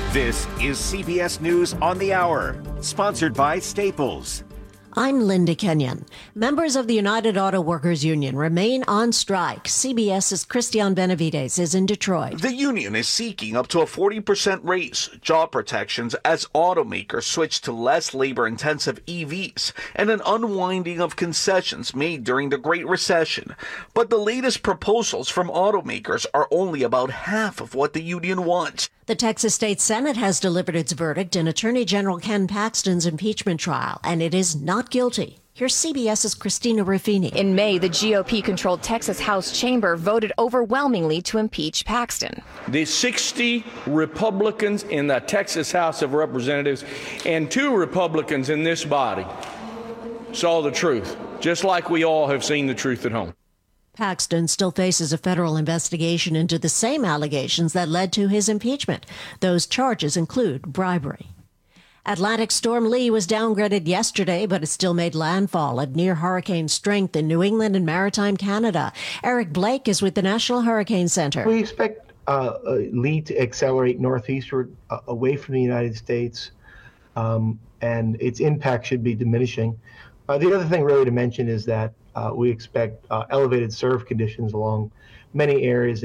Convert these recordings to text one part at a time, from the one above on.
This is CBS News on the Hour, sponsored by Staples. I'm Linda Kenyon. Members of the United Auto Workers Union remain on strike. CBS's Christian Benavides is in Detroit. The union is seeking up to a 40% raise, job protections as automakers switch to less labor-intensive EVs, and an unwinding of concessions made during the Great Recession. But the latest proposals from automakers are only about half of what the union wants. The Texas State Senate has delivered its verdict in Attorney General Ken Paxton's impeachment trial, and it is not guilty. Here's CBS's Christina Ruffini. In May, the GOP-controlled Texas House chamber voted overwhelmingly to impeach Paxton. The 60 Republicans in the Texas House of Representatives and 2 Republicans in this body saw the truth, just like we all have seen the truth at home. Paxton still faces a federal investigation into the same allegations that led to his impeachment. Those charges include bribery. Atlantic storm Lee was downgraded yesterday, but it still made landfall at near hurricane strength in New England and maritime Canada. Eric Blake is with the National Hurricane Center. We expect Lee to accelerate northeastward away from the United States, and its impact should be diminishing. The other thing really to mention is that we expect elevated surf conditions along many areas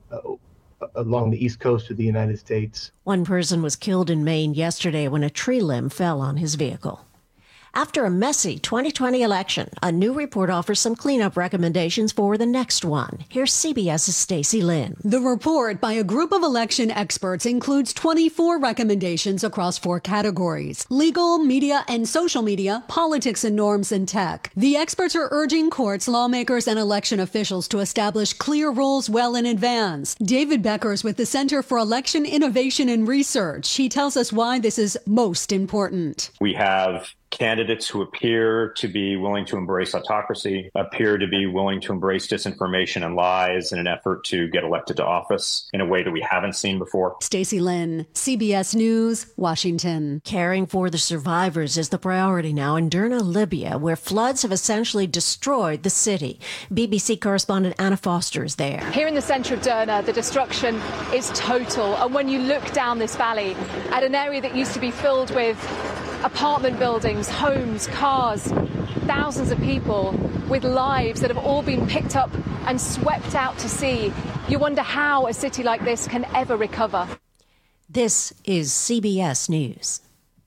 along the east coast of the United States. One person was killed in Maine yesterday when a tree limb fell on his vehicle. After a messy 2020 election, a new report offers some cleanup recommendations for the next one. Here's CBS's Stacey Lynn. The report by a group of election experts includes 24 recommendations across 4 categories: legal, media and social media, politics and norms, and tech. The experts are urging courts, lawmakers, and election officials to establish clear rules well in advance. David Beckers with the Center for Election Innovation and Research. He tells us why this is most important. We have candidates who appear to be willing to embrace autocracy, appear to be willing to embrace disinformation and lies in an effort to get elected to office in a way that we haven't seen before. Stacey Lynn, CBS News, Washington. Caring for the survivors is the priority now in Derna, Libya, where floods have essentially destroyed the city. BBC correspondent Anna Foster is there. Here in the center of Derna, the destruction is total. And when you look down this valley at an area that used to be filled with apartment buildings, homes, cars, thousands of people with lives that have all been picked up and swept out to sea. You wonder how a city like this can ever recover. This is CBS News.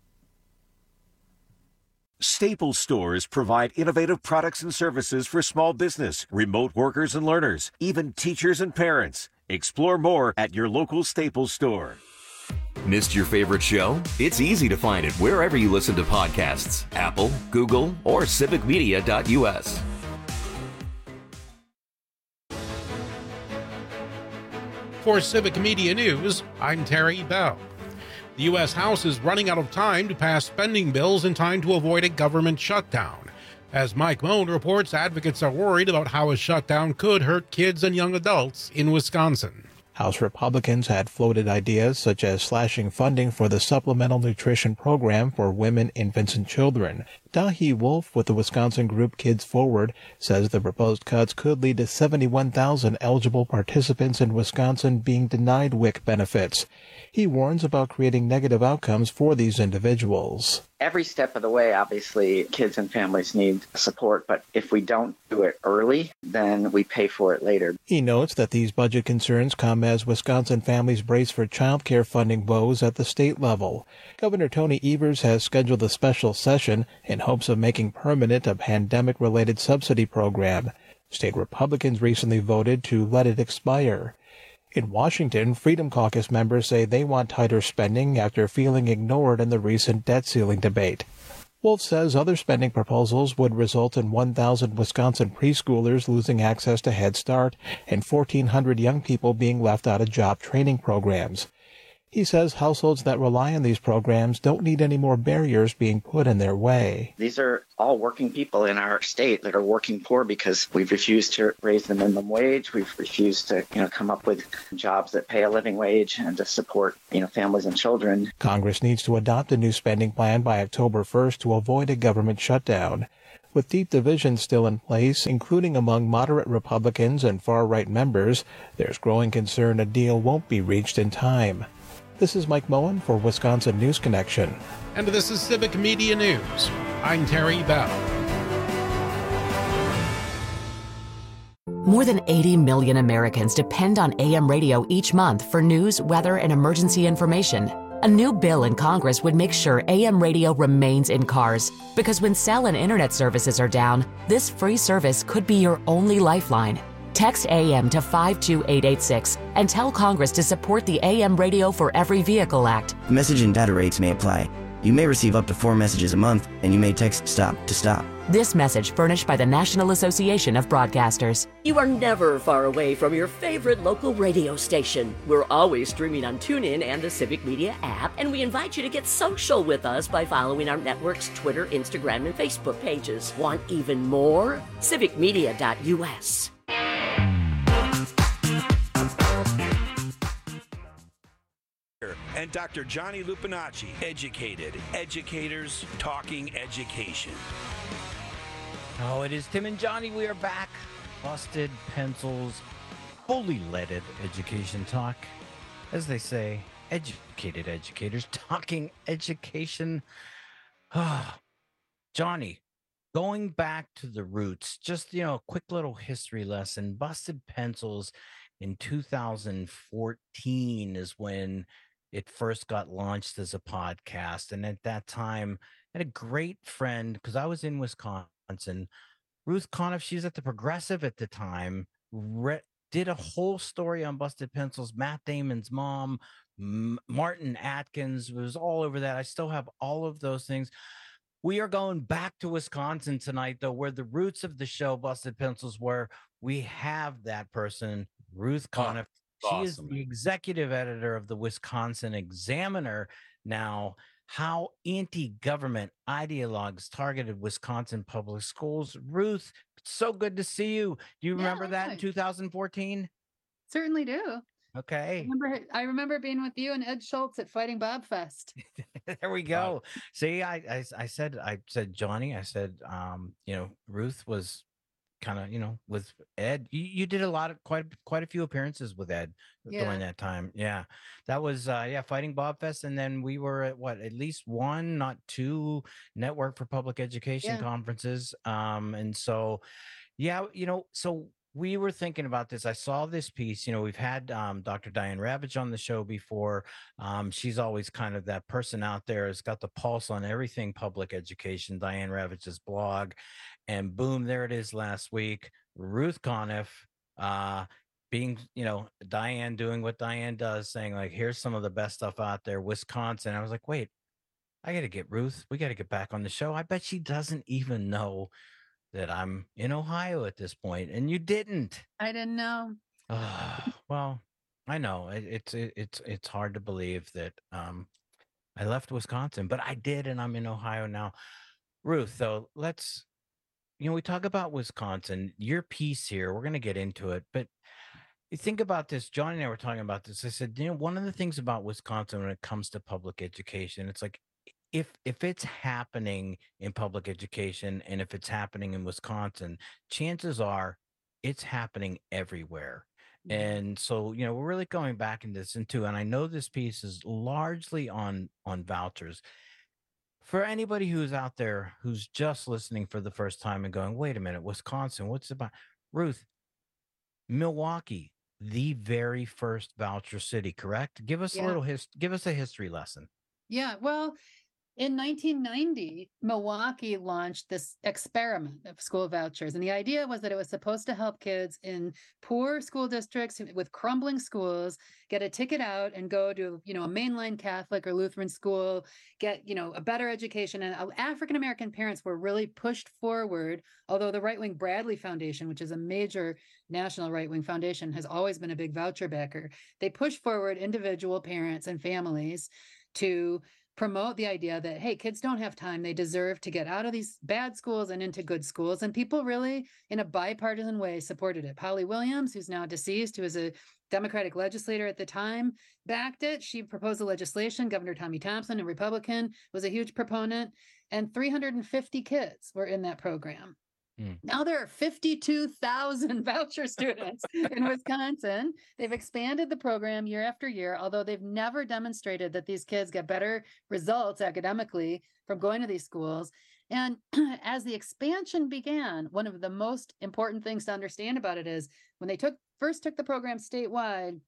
Staples stores provide innovative products and services for small business, remote workers and learners, even teachers and parents. Explore more at your local Staples store. Missed your favorite show? It's easy to find it wherever you listen to podcasts. Apple, Google, or civicmedia.us. For Civic Media News, I'm Terry Bell. The U.S. House is running out of time to pass spending bills in time to avoid a government shutdown. As Mike Moan reports, advocates are worried about how a shutdown could hurt kids and young adults in Wisconsin. House Republicans had floated ideas such as slashing funding for the Supplemental Nutrition Program for women, infants, and children. Dahi Wolf with the Wisconsin group Kids Forward says the proposed cuts could lead to 71,000 eligible participants in Wisconsin being denied WIC benefits. He warns about creating negative outcomes for these individuals. Every step of the way, obviously, kids and families need support, but if we don't do it early, then we pay for it later. He notes that these budget concerns come as Wisconsin families brace for child care funding woes at the state level. Governor Tony Evers has scheduled a special session in hopes of making permanent a pandemic-related subsidy program. State Republicans recently voted to let it expire. In Washington, Freedom Caucus members say they want tighter spending after feeling ignored in the recent debt ceiling debate. Wolf says other spending proposals would result in 1,000 Wisconsin preschoolers losing access to Head Start and 1,400 young people being left out of job training programs. He says households that rely on these programs don't need any more barriers being put in their way. These are all working people in our state that are working poor because we've refused to raise the minimum wage. We've refused to, come up with jobs that pay a living wage and to support, families and children. Congress needs to adopt a new spending plan by October 1st to avoid a government shutdown. With deep divisions still in place, including among moderate Republicans and far-right members, there's growing concern a deal won't be reached in time. This is Mike Moen for Wisconsin News Connection. And this is Civic Media News. I'm Terry Bell. More than 80 million Americans depend on AM radio each month for news, weather, and emergency information. A new bill in Congress would make sure AM radio remains in cars, because when cell and internet services are down, this free service could be your only lifeline. Text AM to 52886 and tell Congress to support the AM Radio for Every Vehicle Act. Message and data rates may apply. You may receive up to 4 messages a month, and you may text STOP to stop. This message furnished by the National Association of Broadcasters. You are never far away from your favorite local radio station. We're always streaming on TuneIn and the Civic Media app, and we invite you to get social with us by following our network's Twitter, Instagram, and Facebook pages. Want even more? civicmedia.us. And Dr. Johnny Lupinacci, educated. Educators talking education. Oh, it is Tim and Johnny. We are back. Busted Pencils, fully leaded education talk. As they say, educated educators talking education. Johnny, going back to the roots, just, a quick little history lesson. Busted Pencils in 2014 is when it first got launched as a podcast. And at that time, I had a great friend, because I was in Wisconsin, Ruth Conniff. She's at the Progressive at the time, did a whole story on Busted Pencils. Matt Damon's mom, Martin Atkins, was all over that. I still have all of those things. We are going back to Wisconsin tonight, though, where the roots of the show, Busted Pencils, where we have that person, Ruth Conniff. She is the executive editor of the Wisconsin Examiner. Now, how anti-government ideologues targeted Wisconsin public schools. Ruth, it's so good to see you. Do you remember that in 2014? Certainly do. Okay. I remember being with you and Ed Schultz at Fighting Bob Fest. There we go. See, I said, Johnny, Ruth was kind of, with Ed. You did quite a few appearances with Ed during that time. Yeah. That was Fighting Bob Fest. And then we were at least one, not two Network for Public Education conferences. And so so we were thinking about this. I saw this piece. We've had Dr. Diane Ravitch on the show before. She's always kind of that person out there who's got the pulse on everything public education, Diane Ravitch's blog. And boom, there it is last week. Ruth Conniff, being, Diane doing what Diane does, saying, like, here's some of the best stuff out there, Wisconsin. I was like, wait, I got to get Ruth. We got to get back on the show. I bet she doesn't even know that I'm in Ohio at this point. And you didn't. I didn't know. Well, I know it's hard to believe that I left Wisconsin, but I did, and I'm in Ohio now. Ruth, though, let's, we talk about Wisconsin, your piece here, we're going to get into it, but you think about this. Johnny and I were talking about this. I said, one of the things about Wisconsin when it comes to public education, it's like, if it's happening in public education and if it's happening in Wisconsin, chances are it's happening everywhere. And so, we're really going back into this and I know this piece is largely on vouchers. For anybody who's out there who's just listening for the first time and going, wait a minute, Wisconsin, what's it about? Ruth, Milwaukee, the very first voucher city, correct? Give us give us a history lesson. Yeah, well, in 1990, Milwaukee launched this experiment of school vouchers. And the idea was that it was supposed to help kids in poor school districts with crumbling schools get a ticket out and go to, a mainline Catholic or Lutheran school, get, a better education. And African-American parents were really pushed forward, although the right-wing Bradley Foundation, which is a major national right-wing foundation, has always been a big voucher backer. They pushed forward individual parents and families to promote the idea that, hey, kids don't have time. They deserve to get out of these bad schools and into good schools. And people really, in a bipartisan way, supported it. Polly Williams, who's now deceased, who was a Democratic legislator at the time, backed it. She proposed the legislation. Governor Tommy Thompson, a Republican, was a huge proponent. And 350 kids were in that program. Now there are 52,000 voucher students in Wisconsin. They've expanded the program year after year, although they've never demonstrated that these kids get better results academically from going to these schools. And as the expansion began, one of the most important things to understand about it is when they first took the program statewide,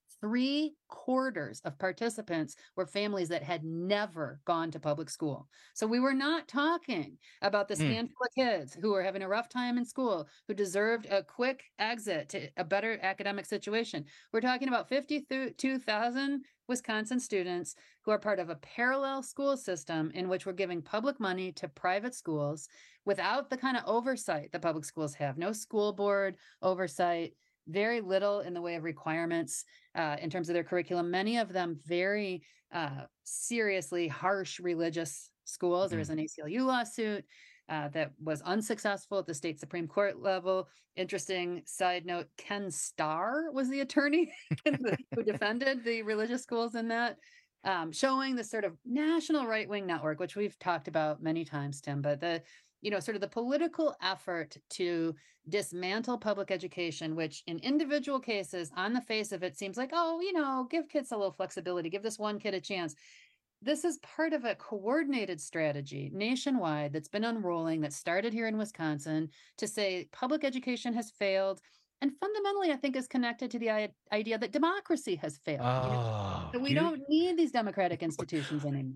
3/4 of participants were families that had never gone to public school. So we were not talking about this handful of kids who were having a rough time in school, who deserved a quick exit to a better academic situation. We're talking about 52,000 Wisconsin students who are part of a parallel school system in which we're giving public money to private schools without the kind of oversight that public schools have. No school board oversight, very little in the way of requirements in terms of their curriculum. Many of them very seriously harsh religious schools. There was an ACLU lawsuit that was unsuccessful at the state Supreme Court level. Interesting side note, Ken Starr was the attorney who defended the religious schools in that, showing the sort of national right-wing network, which we've talked about many times, Tim, but sort of the political effort to dismantle public education, which in individual cases, on the face of it, seems like, give kids a little flexibility, give this one kid a chance. This is part of a coordinated strategy nationwide that's been unrolling, that started here in Wisconsin, to say public education has failed. And fundamentally, I think is connected to the idea that democracy has failed. That we don't need these democratic institutions anymore.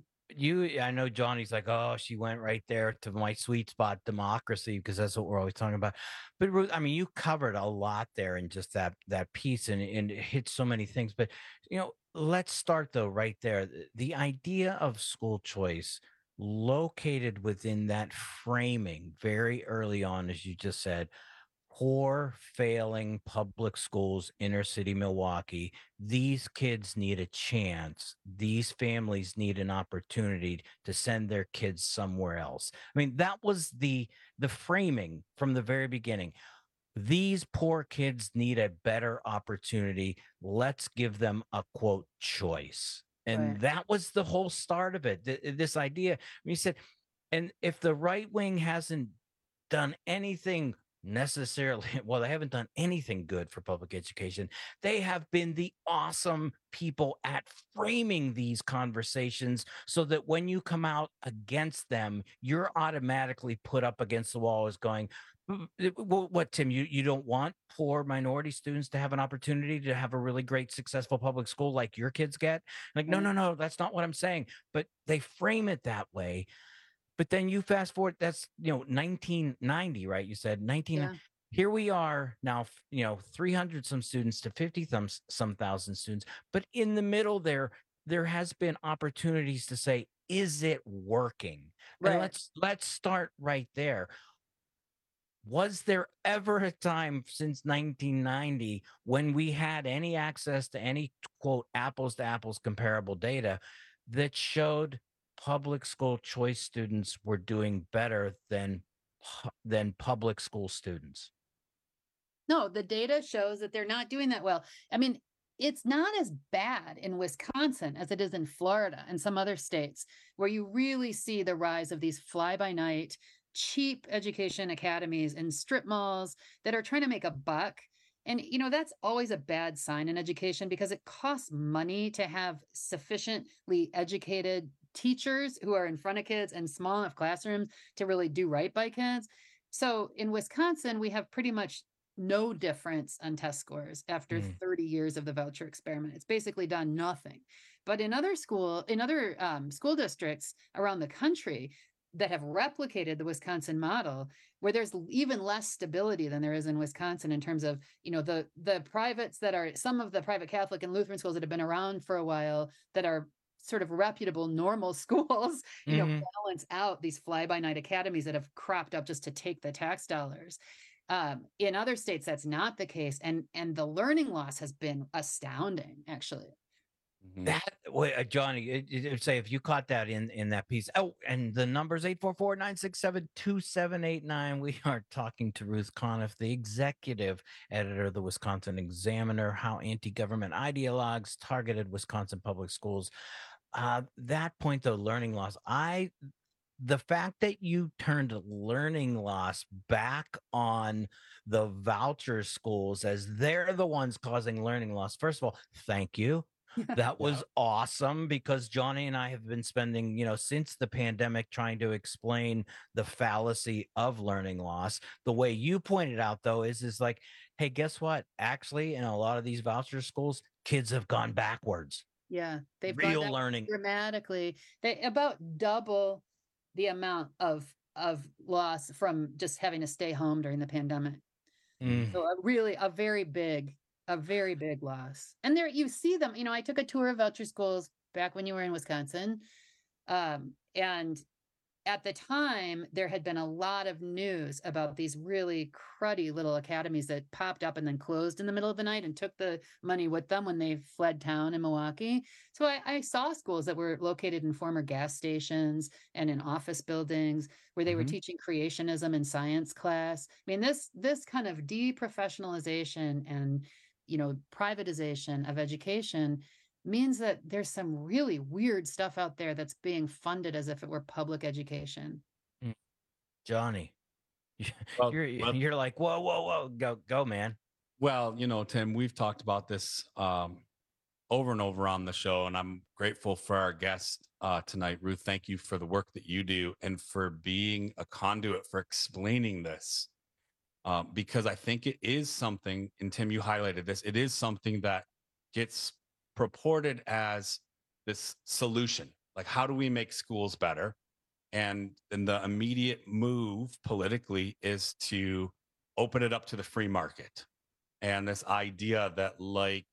I know Johnny's like, oh, she went right there to my sweet spot, democracy, because that's what we're always talking about. But Ruth, I mean, you covered a lot there in just that piece, and it hit so many things. But let's start though right there. The idea of school choice located within that framing very early on, as you just said, poor, failing public schools, inner city Milwaukee. These kids need a chance. These families need an opportunity to send their kids somewhere else. I mean, that was the framing from the very beginning. These poor kids need a better opportunity. Let's give them a quote choice. And that was the whole start of it. This idea, you said, and if the right wing hasn't done anything necessarily, well, they haven't done anything good for public education. They have been the awesome people at framing these conversations so that when you come out against them, you're automatically put up against the wall as going, what, Tim, you don't want poor minority students to have an opportunity to have a really great, successful public school like your kids get? Like, no, that's not what I'm saying. But they frame it that way. But then you fast forward, that's, 1990, right? You said 19. Yeah. Here we are now, 300 some students to 50 some thousand students. But in the middle there has been opportunities to say, is it working? Right. And let's start right there. Was there ever a time since 1990 when we had any access to any, quote, apples to apples comparable data that showed public school choice students were doing better than public school students? No, the data shows that they're not doing that well. I mean, it's not as bad in Wisconsin as it is in Florida and some other states where you really see the rise of these fly-by-night, cheap education academies and strip malls that are trying to make a buck. And, that's always a bad sign in education because it costs money to have sufficiently educated teachers who are in front of kids and small enough classrooms to really do right by kids. So in Wisconsin, we have pretty much no difference on test scores after 30 years of the voucher experiment. It's basically done nothing. But in other school districts around the country that have replicated the Wisconsin model, where there's even less stability than there is in Wisconsin in terms of, the privates that are some of the private Catholic and Lutheran schools that have been around for a while that are sort of reputable, normal schools, balance out these fly-by-night academies that have cropped up just to take the tax dollars. In other states, that's not the case. And the learning loss has been astounding, actually. That Johnny, say if you caught that in that piece. Oh, and the number's 844-967-2789. We are talking to Ruth Conniff, the executive editor of the Wisconsin Examiner, how anti-government ideologues targeted Wisconsin public schools. That point, though, learning loss. the fact that you turned learning loss back on the voucher schools as they're the ones causing learning loss. First of all, thank you. That was awesome, because Johnny and I have been spending, since the pandemic, trying to explain the fallacy of learning loss. The way you pointed out, though, is like, hey, guess what? Actually, in a lot of these voucher schools, kids have gone backwards. Yeah, they've real gone learning dramatically. They about double the amount of loss from just having to stay home during the pandemic. So a very big loss. And there you see them. I took a tour of voucher schools back when you were in Wisconsin, and at the time, there had been a lot of news about these really cruddy little academies that popped up and then closed in the middle of the night and took the money with them when they fled town in Milwaukee. So I saw schools that were located in former gas stations and in office buildings where they were teaching creationism in science class. I mean, this kind of deprofessionalization and, privatization of education means that there's some really weird stuff out there that's being funded as if it were public education. Johnny, you're like, whoa, go, man. Well, Tim, we've talked about this over and over on the show, and I'm grateful for our guest tonight. Ruth, thank you for the work that you do and for being a conduit for explaining this, because I think it is something, and Tim, you highlighted this, it is something that gets purported as this solution. Like, how do we make schools better? And the immediate move politically is to open it up to the free market. And this idea that, like,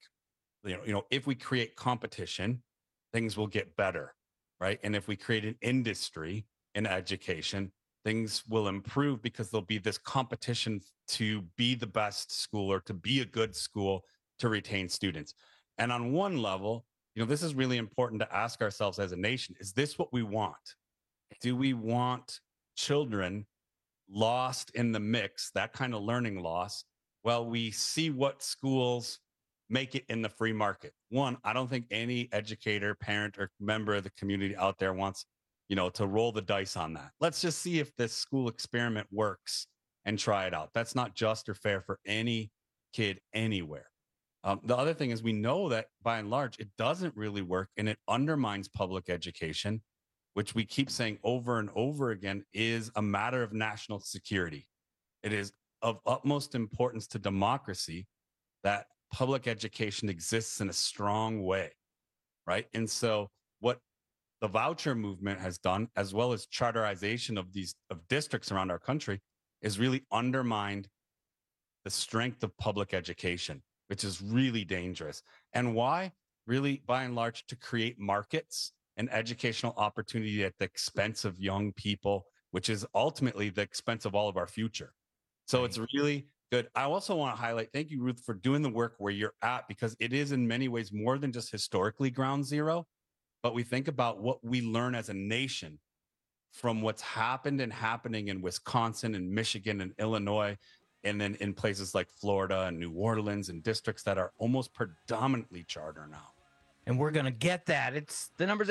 if we create competition, things will get better, right? And if we create an industry in education, things will improve because there'll be this competition to be the best school or to be a good school to retain students. And on one level, this is really important to ask ourselves as a nation. Is this what we want? Do we want children lost in the mix, that kind of learning loss? Well, we see what schools make it in the free market. One, I don't think any educator, parent, or member of the community out there wants, to roll the dice on that. Let's just see if this school experiment works and try it out. That's not just or fair for any kid anywhere. The other thing is we know that by and large, it doesn't really work, and it undermines public education, which we keep saying over and over again is a matter of national security. It is of utmost importance to democracy that public education exists in a strong way, right? And so what the voucher movement has done, as well as charterization of districts around our country, is really undermined the strength of public education, which is really dangerous. And why? Really, by and large, to create markets and educational opportunity at the expense of young people, which is ultimately the expense of all of our future. So it's really good. I also want to highlight, thank you, Ruth, for doing the work where you're at, because it is in many ways more than just historically ground zero, but we think about what we learn as a nation from what's happened and happening in Wisconsin and Michigan and Illinois, and then in places like Florida and New Orleans and districts that are almost predominantly charter now. And we're going to get that. It's the number's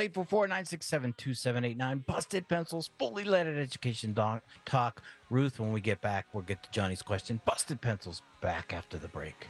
844-967-2789. Busted Pencils, fully leaded education talk. Ruth, when we get back, we'll get to Johnny's question. Busted Pencils, back after the break.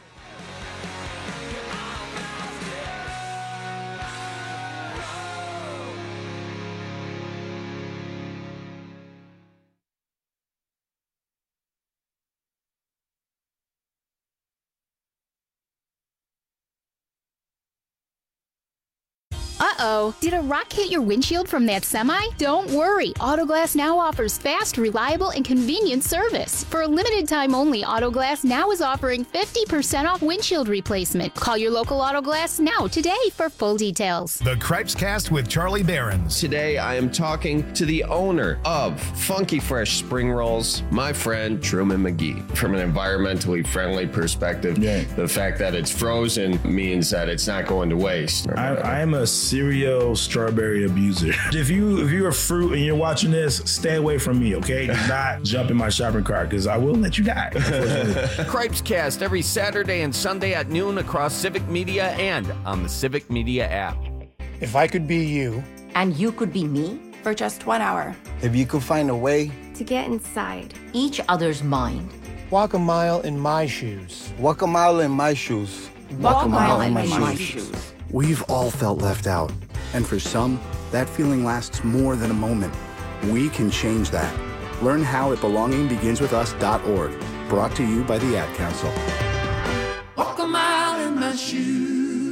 Uh-oh, did a rock hit your windshield from that semi? Don't worry, Autoglass Now offers fast, reliable, and convenient service. For a limited time only, Autoglass Now is offering 50% off windshield replacement. Call your local Autoglass Now today for full details. The Cripes Cast with Charlie Behrens. Today, I am talking to the owner of Funky Fresh Spring Rolls, my friend Truman McGee. From an environmentally friendly perspective, the fact that it's frozen means that it's not going to waste. I am a serial strawberry abuser. If you're a fruit and you're watching this, stay away from me, okay? Do not jump in my shopping cart because I will let you die. Cripes Cast every Saturday and Sunday at noon across Civic Media and on the Civic Media app. If I could be you. And you could be me. for just 1 hour. If you could find a way To get inside each other's mind. Walk a mile in my shoes. Walk a mile in my shoes. Walk a mile in my shoes. We've all felt left out. And for some, that feeling lasts more than a moment. We can change that. Learn how at belongingbeginswithus.org. Brought to you by the Ad Council. Walk a mile in my shoes.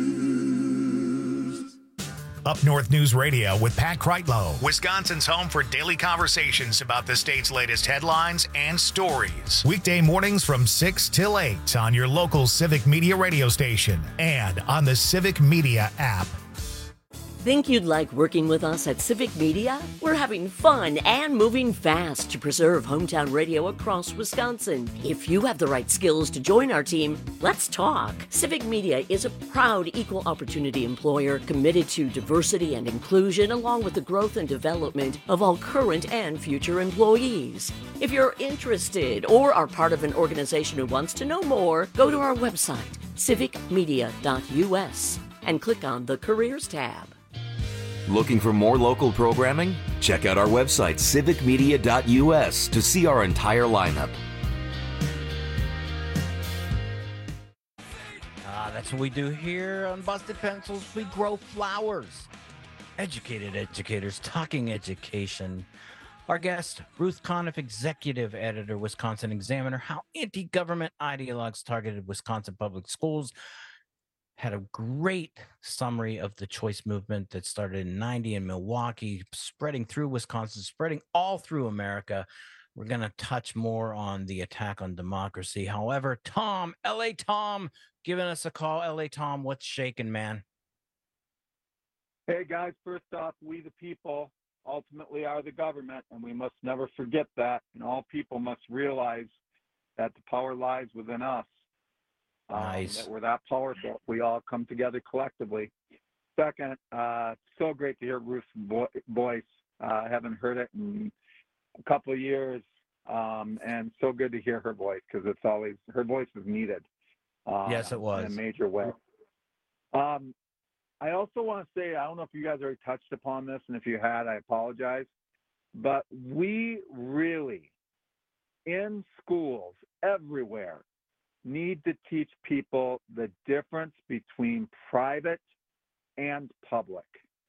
Up North News Radio with Pat Kreitlow, Wisconsin's home for daily conversations about the state's latest headlines and stories. Weekday mornings from 6 till 8 on your local Civic Media radio station and on the Civic Media app. Think you'd like working with us at Civic Media? We're having fun and moving fast to preserve hometown radio across Wisconsin. If you have the right skills to join our team, let's talk. Civic Media is a proud equal opportunity employer committed to diversity and inclusion, along with the growth and development of all current and future employees. If you're interested or are part of an organization who wants to know more, go to our website, civicmedia.us, and click on the Careers tab. Looking for more local programming? Check out our website, civicmedia.us, to see our entire lineup. That's what we do here on Busted Pencils. We grow flowers. Educated educators talking education. Our guest, Ruth Conniff, executive editor, Wisconsin Examiner. How anti-government ideologues targeted Wisconsin public schools. Had a great summary of the choice movement that started in '90 in Milwaukee, spreading through Wisconsin, spreading all through America. We're going to touch more on the attack on democracy. However, Tom, LA Tom, giving us a call. LA Tom, what's shaking, man? Hey, guys, first off, we the people ultimately are the government, and we must never forget that. And all people must realize that the power lies within us. Nice. That we're that powerful. We all come together collectively. Second, so great to hear Ruth's voice. I haven't heard it in a couple of years, and so good to hear her voice because it's always her voice is needed. Yes, it was in a major way. I also want to say I don't know if you guys already touched upon this, and if you had, I apologize. But we really, in schools everywhere, need to teach people the difference between private and public.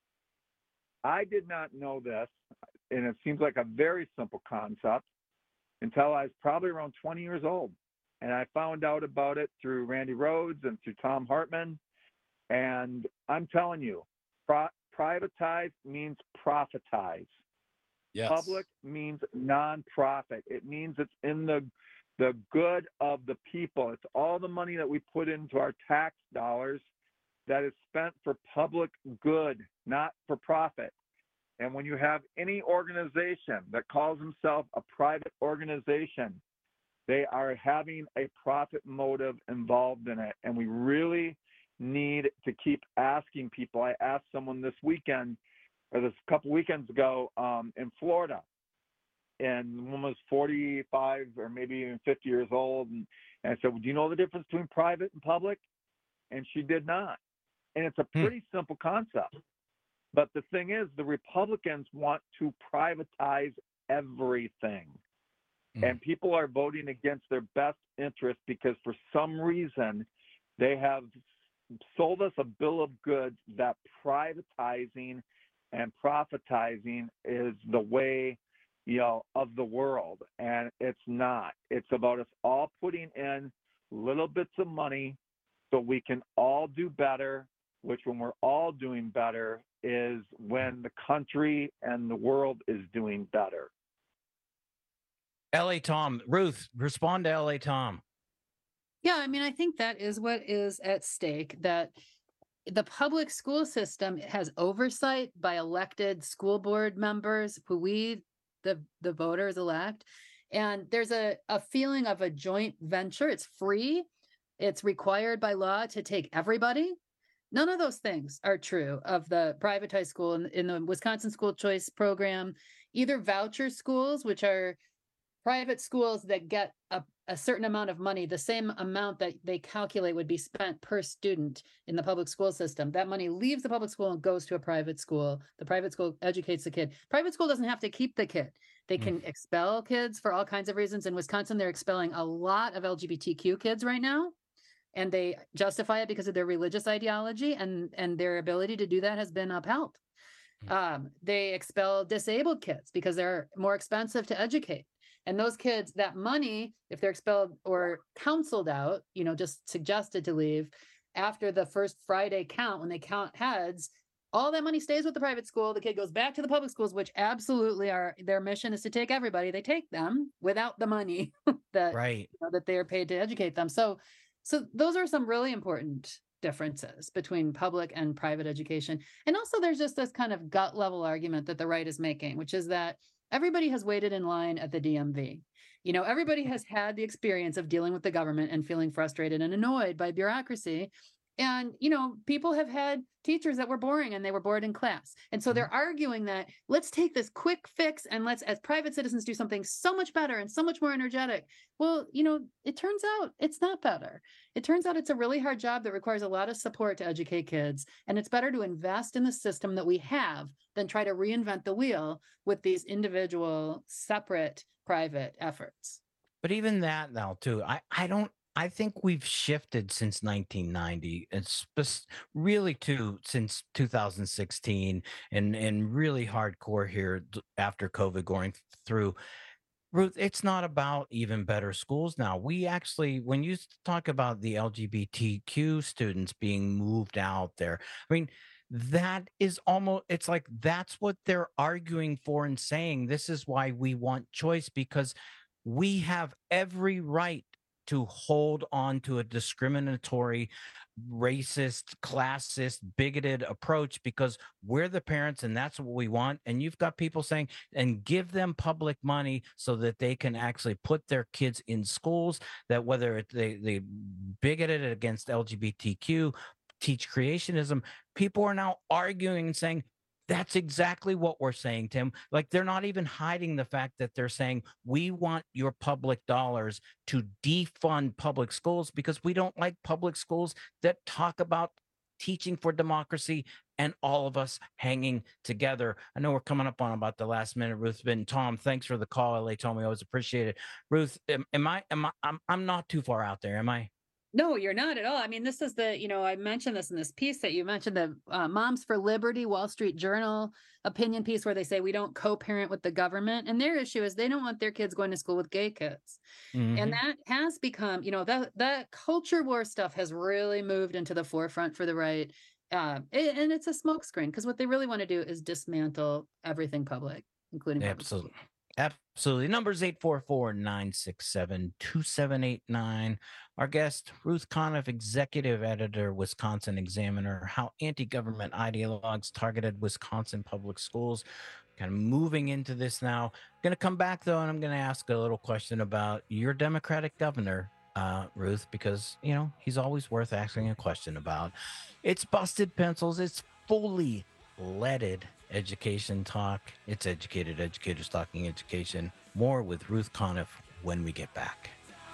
I did not know this, and it seems like a very simple concept, until I was probably around 20 years old. And I found out about it through Randy Rhodes and through Tom Hartman. And I'm telling you, privatize means profitize. Yes. Public means nonprofit. It means it's in the good of the people. It's all the money that we put into our tax dollars that is spent for public good, not for profit. And when you have any organization that calls themselves a private organization, they are having a profit motive involved in it. And we really need to keep asking people. I asked someone this weekend, or this couple weekends ago, in Florida, and the woman was 45 or maybe even 50 years old. And I said, well, do you know the difference between private and public? And she did not. And it's a pretty simple concept. But the thing is, the Republicans want to privatize everything. And people are voting against their best interest because for some reason they have sold us a bill of goods that privatizing and profitizing is the way of the world, and it's not. It's about us all putting in little bits of money so we can all do better, which when we're all doing better is when the country and the world is doing better. LA Tom, Ruth, respond to LA Tom. Yeah, I mean, I think that is what is at stake, that the public school system has oversight by elected school board members who we the voters elect, and there's a feeling of a joint venture. It's free, it's required by law to take everybody. None of those things are true of the privatized school in the Wisconsin school choice program. Either voucher schools, which are private schools that get a certain amount of money, the same amount that they calculate would be spent per student in the public school system, that money leaves the public school and goes to a private school. The private school educates the kid. Private school doesn't have to keep the kid. They can expel kids for all kinds of reasons. In Wisconsin, they're expelling a lot of LGBTQ kids right now, and they justify it because of their religious ideology, and their ability to do that has been upheld. They expel disabled kids because they're more expensive to educate. And those kids, that money, if they're expelled or counseled out, just suggested to leave after the first Friday count, when they count heads, all that money stays with the private school. The kid goes back to the public schools, which absolutely their mission is to take everybody. They take them without the money that they are paid to educate them. So those are some really important differences between public and private education. And also there's just this kind of gut level argument that the right is making, which is that everybody has waited in line at the DMV. Everybody has had the experience of dealing with the government and feeling frustrated and annoyed by bureaucracy. And, people have had teachers that were boring and they were bored in class. And so they're arguing that let's take this quick fix and let's, as private citizens, do something so much better and so much more energetic. Well, it turns out it's not better. It turns out it's a really hard job that requires a lot of support to educate kids. And it's better to invest in the system that we have than try to reinvent the wheel with these individual, separate, private efforts. But even that now, too, I think we've shifted since 1990, and really since 2016, and really hardcore here after COVID going through. Ruth, it's not about even better schools now. We actually, when you talk about the LGBTQ students being moved out there, that is almost, it's like that's what they're arguing for and saying this is why we want choice, because we have every right to hold on to a discriminatory, racist, classist, bigoted approach because we're the parents and that's what we want. And you've got people saying, and give them public money so that they can actually put their kids in schools that whether they bigoted against LGBTQ, teach creationism, people are now arguing and saying, that's exactly what we're saying, Tim. Like, they're not even hiding the fact that they're saying, we want your public dollars to defund public schools because we don't like public schools that talk about teaching for democracy and all of us hanging together. I know we're coming up on about the last minute, Ruth. And Tom, thanks for the call. LA told me, I always appreciate it. Ruth, I'm not too far out there, am I? No, you're not at all. This is I mentioned this in this piece that you mentioned, the Moms for Liberty Wall Street Journal opinion piece where they say we don't co-parent with the government. And their issue is they don't want their kids going to school with gay kids. Mm-hmm. And that has become, that culture war stuff has really moved into the forefront for the right. And it's a smokescreen because what they really want to do is dismantle everything public, including absolutely. Absolutely. Numbers 844-967-2789. Our guest, Ruth Conniff, executive editor, Wisconsin Examiner, how anti-government ideologues targeted Wisconsin public schools. Kind of moving into this now. I'm going to come back, though, and I'm going to ask a little question about your Democratic governor, Ruth, because, he's always worth asking a question about. It's busted pencils. It's fully leaded education talk. It's educated educators talking education. More with Ruth Conniff when we get back.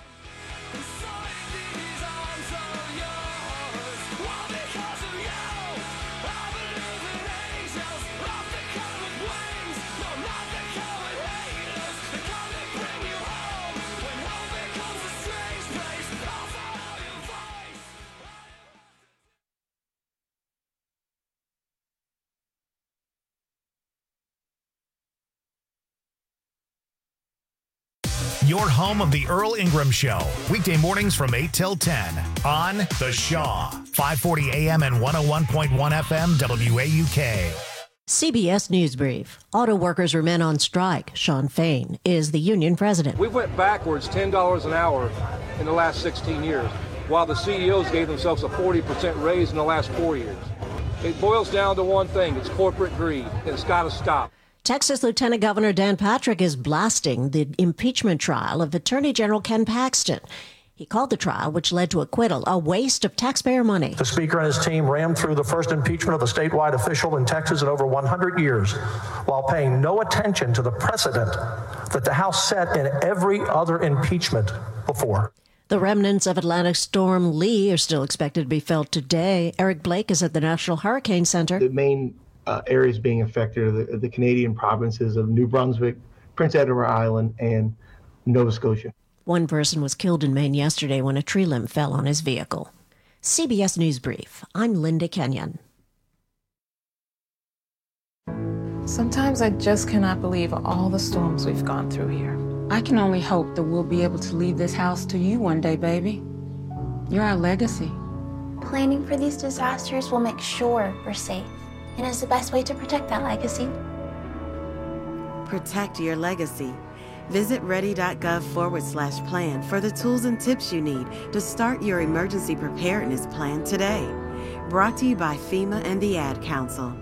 Your home of the Earl Ingram Show. Weekday mornings from 8 till 10 on The Shaw. 540 AM and 101.1 FM WAUK. CBS News Brief. Auto workers remain on strike. Sean Fain is the union president. We went backwards $10 an hour in the last 16 years, while the CEOs gave themselves a 40% raise in the last 4 years. It boils down to one thing. It's corporate greed. It's got to stop. Texas Lieutenant Governor Dan Patrick is blasting the impeachment trial of Attorney General Ken Paxton. He called the trial, which led to acquittal, a waste of taxpayer money. The Speaker and his team rammed through the first impeachment of a statewide official in Texas in over 100 years, while paying no attention to the precedent that the House set in every other impeachment before. The remnants of Atlantic Storm Lee are still expected to be felt today. Eric Blake is at the National Hurricane Center. The main areas being affected are the Canadian provinces of New Brunswick, Prince Edward Island, and Nova Scotia. One person was killed in Maine yesterday when a tree limb fell on his vehicle. CBS News Brief. I'm Linda Kenyon. Sometimes I just cannot believe all the storms we've gone through here. I can only hope that we'll be able to leave this house to you one day, baby. You're our legacy. Planning for these disasters will make sure we're safe, and is the best way to protect that legacy. Protect your legacy. Visit ready.gov/plan for the tools and tips you need to start your emergency preparedness plan today. Brought to you by FEMA and the Ad Council.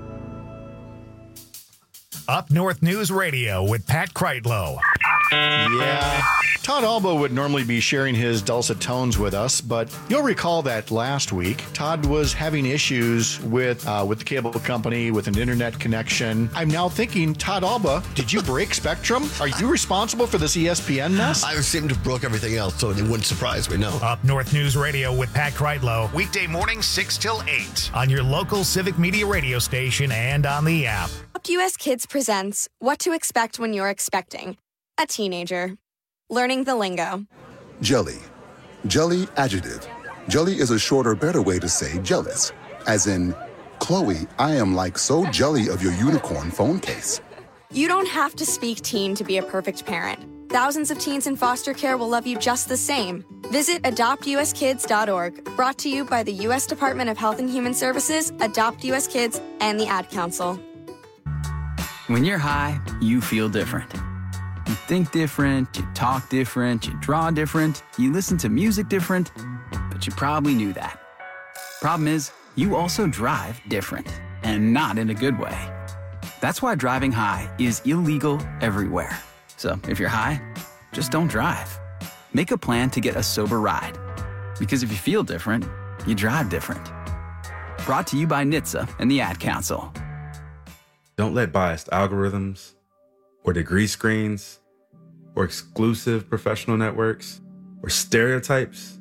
Up North News Radio with Pat Kreitlow. Yeah. Todd Alba would normally be sharing his dulcet tones with us, but you'll recall that last week, Todd was having issues with the cable company, with an internet connection. I'm now thinking, Todd Alba, did you break Spectrum? Are you responsible for this ESPN mess? I seem to have broke everything else, so it wouldn't surprise me, no. Up North News Radio with Pat Kreitlow, weekday mornings 6 till 8 on your local Civic Media radio station and on the app. Adopt US Kids presents What to Expect When You're Expecting a Teenager. Learning the lingo. Jelly. Jelly adjective. Jelly is a shorter, better way to say jealous. As in, Chloe, I am like so jelly of your unicorn phone case. You don't have to speak teen to be a perfect parent. Thousands of teens in foster care will love you just the same. Visit adoptuskids.org. Brought to you by the U.S. Department of Health and Human Services, Adopt U.S. Kids, and the Ad Council. When you're high, you feel different. You think different, you talk different, you draw different, you listen to music different, but you probably knew that. Problem is, you also drive different, and not in a good way. That's why driving high is illegal everywhere. So if you're high, just don't drive. Make a plan to get a sober ride. Because if you feel different, you drive different. Brought to you by NHTSA and the Ad Council. Don't let biased algorithms or degree screens or exclusive professional networks or stereotypes.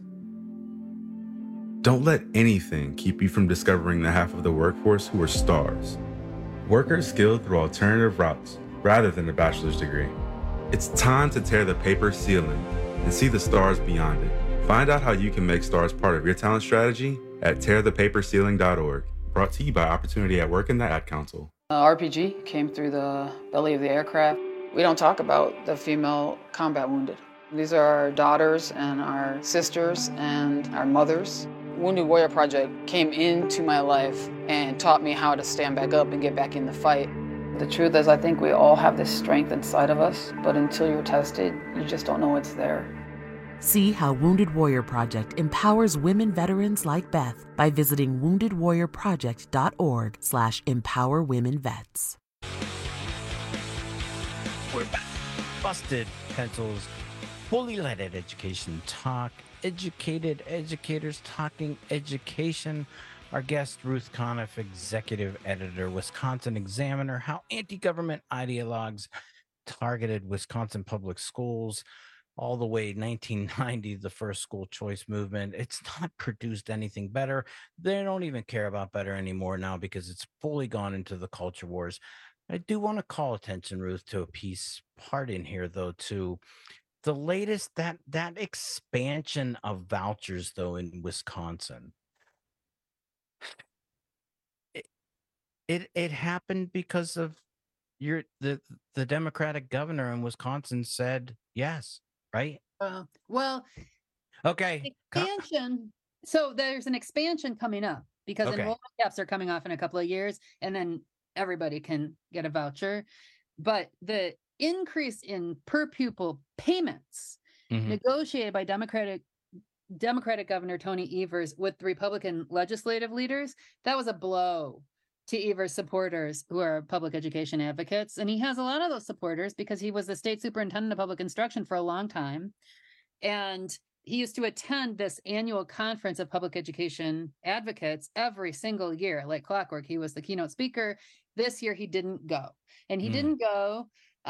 Don't let anything keep you from discovering the half of the workforce who are stars. Workers skilled through alternative routes rather than a bachelor's degree. It's time to tear the paper ceiling and see the stars beyond it. Find out how you can make stars part of your talent strategy at tearthepaperceiling.org. Brought to you by Opportunity at Work and the Ad Council. RPG came through the belly of the aircraft. We don't talk about the female combat wounded. These are our daughters and our sisters and our mothers. Wounded Warrior Project came into my life and taught me how to stand back up and get back in the fight. The truth is, I think we all have this strength inside of us, but until you're tested, you just don't know it's there. See how Wounded Warrior Project empowers women veterans like Beth by visiting woundedwarriorproject.org/empowerwomenvets. We're back. Busted Pencils, fully loaded education talk, educated educators talking education. Our guest, Ruth Conniff, executive editor, Wisconsin Examiner, how anti-government ideologues targeted Wisconsin public schools. All the way 1990, the first school choice movement. It's not produced anything better. They don't even care about better anymore now because it's fully gone into the culture wars. I do want to call attention, Ruth, to a piece part in here, though, to the latest, that expansion of vouchers, though, in Wisconsin. It happened because of the Democratic governor in Wisconsin said yes. Right? Well, okay. Expansion. So there's an expansion coming up because enrollment caps are coming off in a couple of years, and then everybody can get a voucher. But the increase in per pupil payments negotiated by Democratic Governor Tony Evers with the Republican legislative leaders, that was a blow to Evers' supporters who are public education advocates. And he has a lot of those supporters because he was the state superintendent of public instruction for a long time. And he used to attend this annual conference of public education advocates every single year, like clockwork. He was the keynote speaker. This year he didn't go. And he didn't go,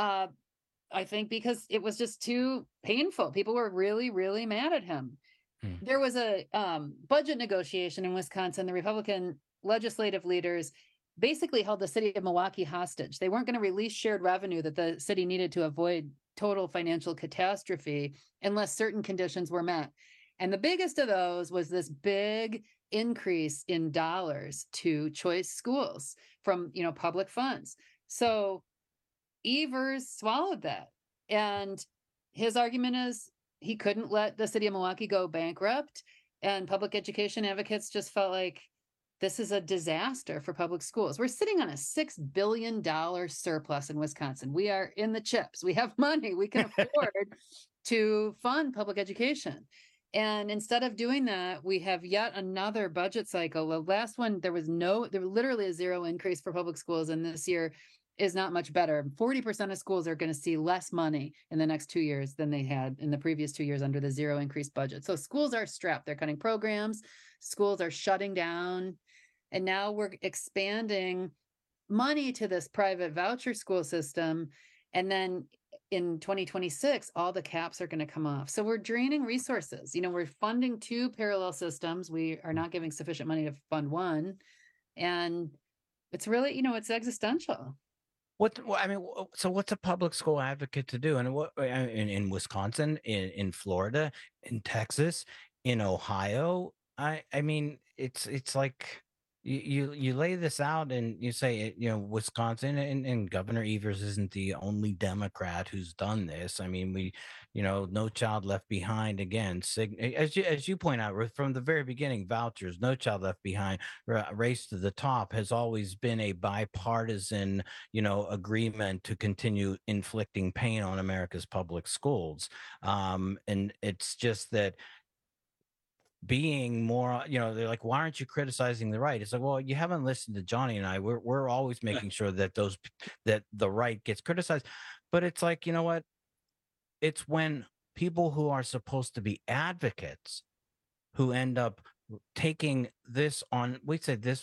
I think, because it was just too painful. People were really, really mad at him. There was a budget negotiation in Wisconsin. The Republican legislative leaders basically held the city of Milwaukee hostage. They weren't going to release shared revenue that the city needed to avoid total financial catastrophe unless certain conditions were met. And the biggest of those was this big increase in dollars to choice schools from, public funds. So Evers swallowed that. And his argument is he couldn't let the city of Milwaukee go bankrupt. And public education advocates just felt like this is a disaster for public schools. We're sitting on a $6 billion surplus in Wisconsin. We are in the chips. We have money. We can afford to fund public education. And instead of doing that, we have yet another budget cycle. The last one, there was literally a zero increase for public schools. And this year is not much better. 40% of schools are going to see less money in the next 2 years than they had in the previous 2 years under the zero increase budget. So schools are strapped. They're cutting programs. Schools are shutting down. And now we're expanding money to this private voucher school system. And then in 2026, all the caps are going to come off. So we're draining resources. We're funding two parallel systems. We are not giving sufficient money to fund one. And it's really, it's existential. So what's a public school advocate to do? And what in Wisconsin, in Florida, in Texas, in Ohio? I mean, it's like you lay this out and you say, Wisconsin and Governor Evers isn't the only Democrat who's done this. I mean, we, No Child Left Behind, again, as you point out, from the very beginning, vouchers, No Child Left Behind, Race to the Top has always been a bipartisan, agreement to continue inflicting pain on America's public schools. And it's just that being more, they're like, why aren't you criticizing the right? It's like, well, you haven't listened to Johnny and I. We're always making sure that that the right gets criticized. But it's like, you know what? It's when people who are supposed to be advocates who end up taking this on, we say this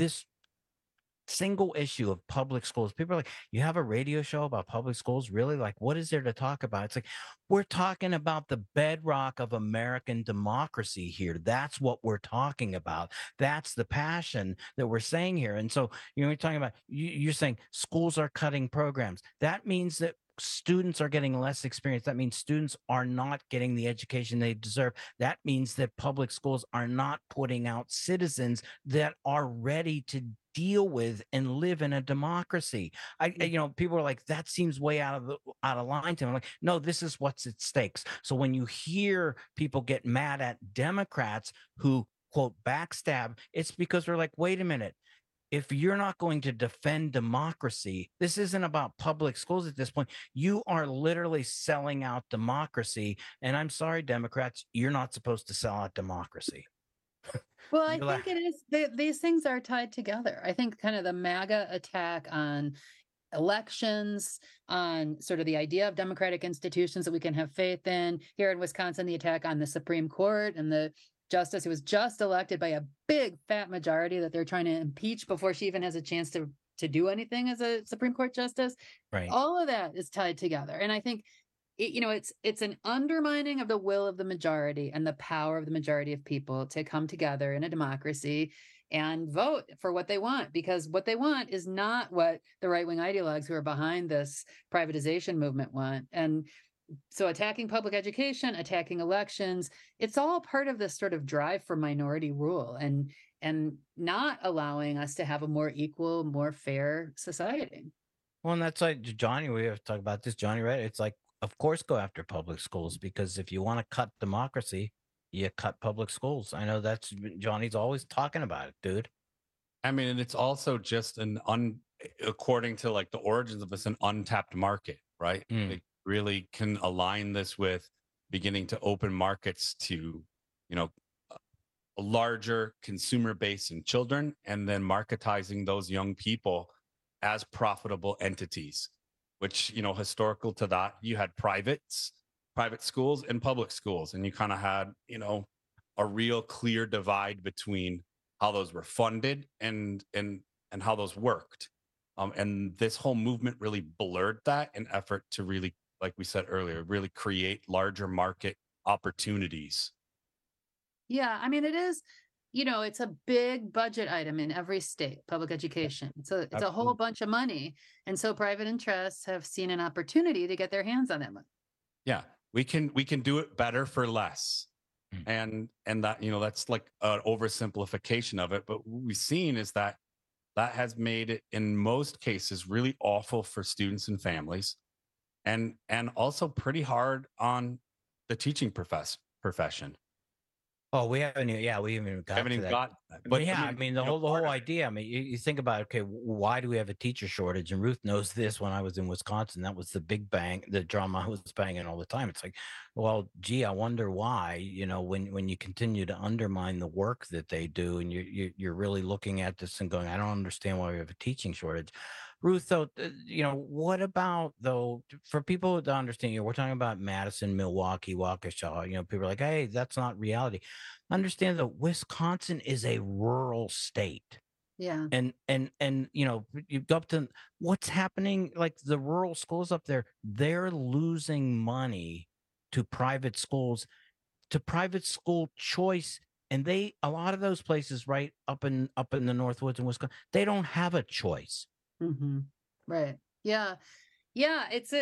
single issue of public schools. People are like, you have a radio show about public schools? Really? Like, what is there to talk about? It's like, we're talking about the bedrock of American democracy here. That's what we're talking about. That's the passion that we're saying here. And so, you're talking about, you're saying schools are cutting programs. That means that students are getting less experience. That means students are not getting the education they deserve. That means that public schools are not putting out citizens that are ready to deal with and live in a democracy. People are like, that seems way out of line to me. I'm like, no, this is what's at stakes. So when you hear people get mad at Democrats who, quote, backstab, it's because they're like, wait a minute. If you're not going to defend democracy, this isn't about public schools at this point. You are literally selling out democracy. And I'm sorry, Democrats, you're not supposed to sell out democracy. Well, I think it is. These things are tied together. I think kind of the MAGA attack on elections, on sort of the idea of democratic institutions that we can have faith in. Here in Wisconsin, the attack on the Supreme Court and the justice who was just elected by a big fat majority that they're trying to impeach before she even has a chance to do anything as a Supreme Court justice. Right. All of that is tied together. And I think it's an undermining of the will of the majority and the power of the majority of people to come together in a democracy and vote for what they want, because what they want is not what the right-wing ideologues who are behind this privatization movement want. And so attacking public education, attacking elections, it's all part of this sort of drive for minority rule and not allowing us to have a more equal, more fair society. Well, and that's like, Johnny, we have to talk about this, Johnny, right? It's like, of course, go after public schools, because if you want to cut democracy, you cut public schools. I know that's Johnny's always talking about it, dude. I mean, and it's also just according to like the origins of this, an untapped market, right? They really can align this with beginning to open markets to, a larger consumer base in children, and then marketizing those young people as profitable entities, which, historical to that, you had privates private schools and public schools, and you kind of had, you know, a real clear divide between how those were funded and how those worked. And this whole movement really blurred that in effort to really, like we said earlier, really create larger market opportunities. Yeah, I mean, it is, you know, it's a big budget item in every state, public education. It's a whole bunch of money. And so private interests have seen an opportunity to get their hands on that money. Yeah, we can do it better for less. And that, you know, that's like an oversimplification of it. But what we've seen is that has made it in most cases really awful for students and families, and also pretty hard on the teaching profession. Oh, we haven't even got to that. But yeah, I mean, the whole idea. I mean, you think about, okay, why do we have a teacher shortage? And Ruth knows this. When I was in Wisconsin, that was the big bang, the drum I was banging all the time. It's like, well, gee, I wonder why. You know, when you continue to undermine the work that they do, and you're really looking at this and going, I don't understand why we have a teaching shortage. Ruth, though, you know, what about, though, for people to understand, you know, we're talking about Madison, Milwaukee, Waukesha, you know, people are like, hey, that's not reality. Understand that Wisconsin is a rural state. Yeah. And you know, you go up to what's happening, like the rural schools up there, they're losing money to private schools, to private school choice. And a lot of those places right up in the Northwoods in Wisconsin, they don't have a choice. Mm-hmm. Right. Yeah. Yeah. It's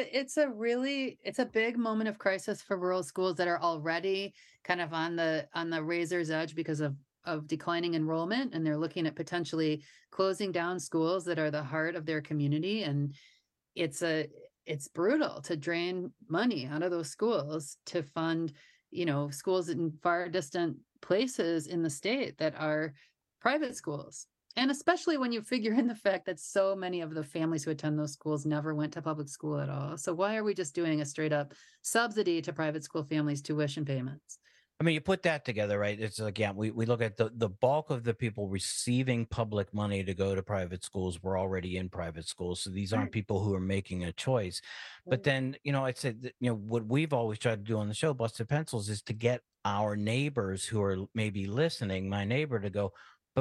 a big moment of crisis for rural schools that are already kind of on the razor's edge because of declining enrollment. And they're looking at potentially closing down schools that are the heart of their community. And it's brutal to drain money out of those schools to fund, you know, schools in far distant places in the state that are private schools. And especially when you figure in the fact that so many of the families who attend those schools never went to public school at all. So why are we just doing a straight up subsidy to private school families' tuition payments? I mean, you put that together, right? It's like, yeah, we look at the bulk of the people receiving public money to go to private schools were already in private schools. So these aren't people who are making a choice. But then, you know, I'd say that, you know, what we've always tried to do on the show, Busted Pencils, is to get our neighbors who are maybe listening, my neighbor, to go,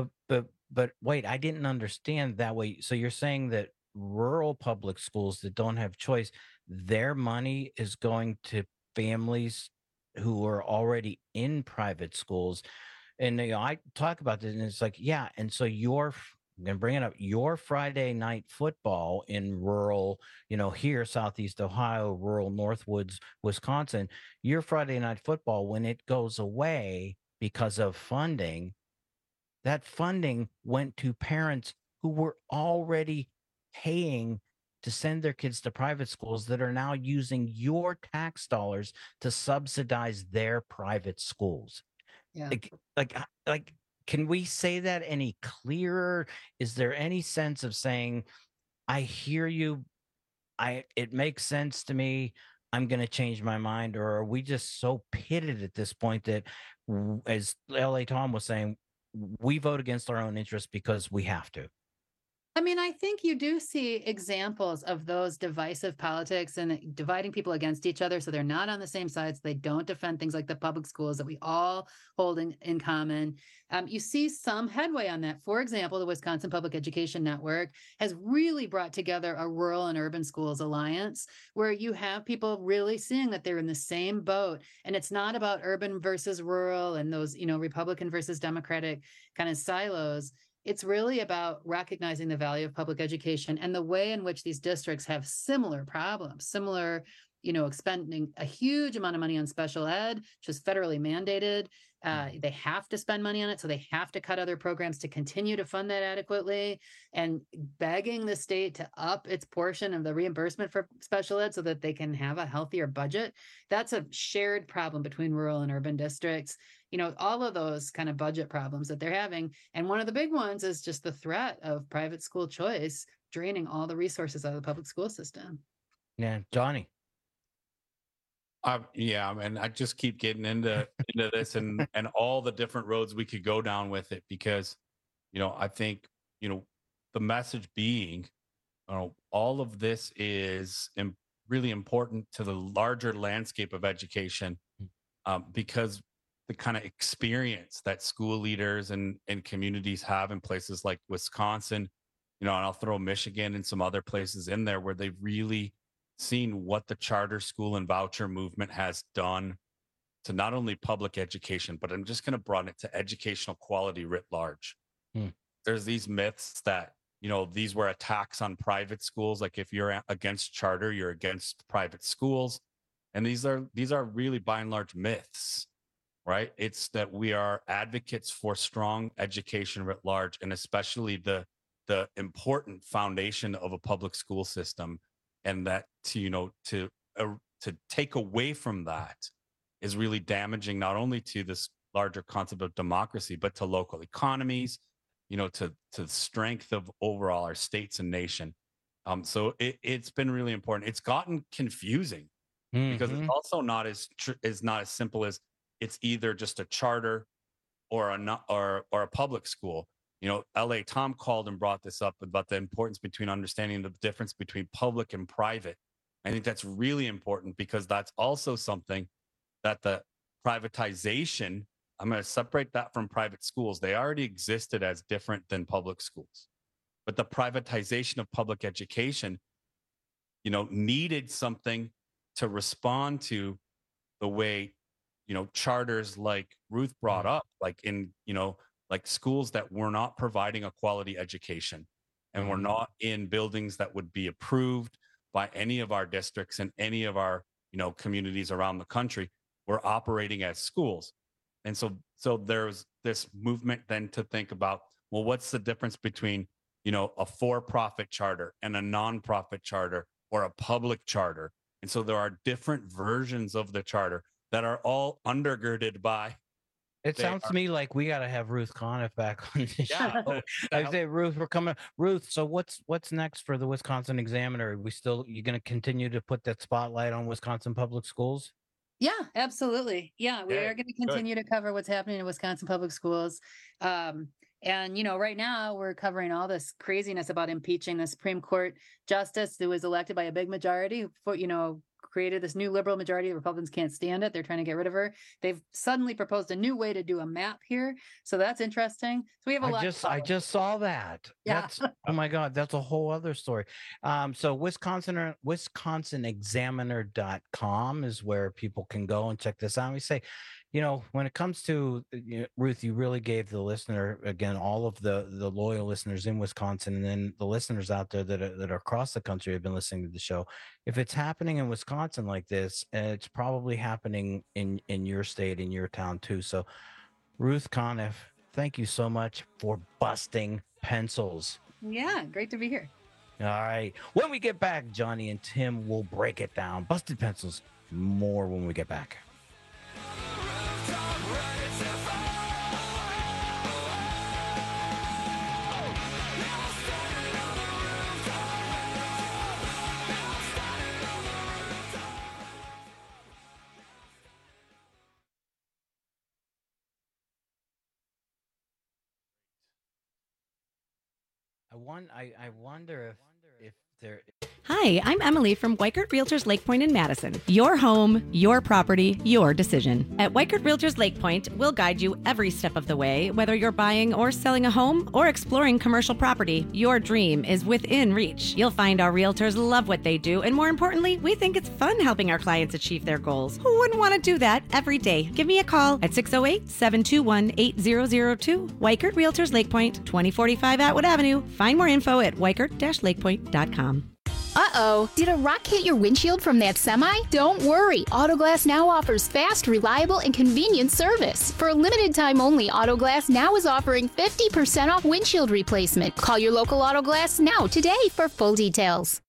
but wait, I didn't understand that way. So you're saying that rural public schools that don't have choice, their money is going to families who are already in private schools. And, you know, I talk about this and it's like, yeah. And so I'm going to bring it up, your Friday night football in rural, you know, here, Southeast Ohio, rural Northwoods, Wisconsin, your Friday night football, when it goes away because of funding, that funding went to parents who were already paying to send their kids to private schools that are now using your tax dollars to subsidize their private schools. Yeah. Like, can we say that any clearer? Is there any sense of saying, I hear you, it makes sense to me, I'm going to change my mind? Or are we just so pitted at this point that, as L.A. Tom was saying, we vote against our own interests because we have to? I mean, I think you do see examples of those divisive politics and dividing people against each other. So they're not on the same sides. They don't defend things like the public schools that we all hold in common. You see some headway on that. For example, the Wisconsin Public Education Network has really brought together a rural and urban schools alliance where you have people really seeing that they're in the same boat. And it's not about urban versus rural and those, you know, Republican versus Democratic kind of silos. It's really about recognizing the value of public education and the way in which these districts have similar problems, similar, you know, expending a huge amount of money on special ed, which is federally mandated. They have to spend money on it, so they have to cut other programs to continue to fund that adequately, and begging the state to up its portion of the reimbursement for special ed so that they can have a healthier budget. That's a shared problem between rural and urban districts. You know, all of those kind of budget problems that they're having. And one of the big ones is just the threat of private school choice draining all the resources out of the public school system. Yeah, Johnny. Yeah, and I just keep getting into this and all the different roads we could go down with it, because, you know, I think, you know, the message being, all of this is really important to the larger landscape of education, because the kind of experience that school leaders and communities have in places like Wisconsin, and I'll throw Michigan and some other places in there where they've really seen what the charter school and voucher movement has done to not only public education, but I'm just going to broaden it to educational quality writ large. There's these myths that, these were attacks on private schools. Like if you're against charter, you're against private schools. And these are really by and large myths, right? It's that we are advocates for strong education writ large, and especially the important foundation of a public school system. And that to take away from that is really damaging, not only to this larger concept of democracy, but to local economies, to the strength of overall our states and nation. So it's been really important. It's gotten confusing because it's also not as simple as it's either just a charter or a public school. LA Tom called and brought this up about the importance between understanding the difference between public and private. I think that's really important because that's also something that the privatization, I'm going to separate that from private schools. They already existed as different than public schools. But the privatization of public education, needed something to respond to the way, charters like Ruth brought up, like in, like schools that were not providing a quality education and were not in buildings that would be approved by any of our districts and any of our, communities around the country, were operating as schools. And so there's this movement then to think about, well, what's the difference between, a for-profit charter and a nonprofit charter or a public charter? And so there are different versions of the charter that are all undergirded by. It sounds to me like we got to have Ruth Conniff back on the show. I say, Ruth, we're coming. Ruth, so what's next for the Wisconsin Examiner? You going to continue to put that spotlight on Wisconsin public schools? Yeah, absolutely. Yeah, we are going to continue to cover what's happening in Wisconsin public schools. And, right now we're covering all this craziness about impeaching the Supreme Court justice who was elected by a big majority, created this new liberal majority. The Republicans can't stand it. They're trying to get rid of her. They've suddenly proposed a new way to do a map here. So that's interesting. So we have a lot. I just saw that. Yeah. That's, oh my God, that's a whole other story. So WisconsinExaminer.com is where people can go and check this out. We say, when it comes to Ruth, you really gave the listener, again, all of the loyal listeners in Wisconsin, and then the listeners out there that are across the country have been listening to the show. If it's happening in Wisconsin like this, it's probably happening in your state, in your town too. So Ruth Conniff, thank you so much for busting pencils. Yeah, great to be here. All right. When we get back, Johnny and Tim will break it down. Busted pencils, more when we get back. I wonder if there. Hi, I'm Emily from Weichert Realtors Lake Point in Madison. Your home, your property, your decision. At Weichert Realtors Lake Point, we'll guide you every step of the way. Whether you're buying or selling a home or exploring commercial property, your dream is within reach. You'll find our realtors love what they do, and more importantly, we think it's fun helping our clients achieve their goals. Who wouldn't want to do that every day? Give me a call at 608-721-8002. Weichert Realtors Lake Point, 2045 Atwood Avenue. Find more info at weichert-lakepoint.com. Uh-oh, did a rock hit your windshield from that semi? Don't worry, Autoglass Now offers fast, reliable, and convenient service. For a limited time only, Autoglass Now is offering 50% off windshield replacement. Call your local Autoglass Now today for full details.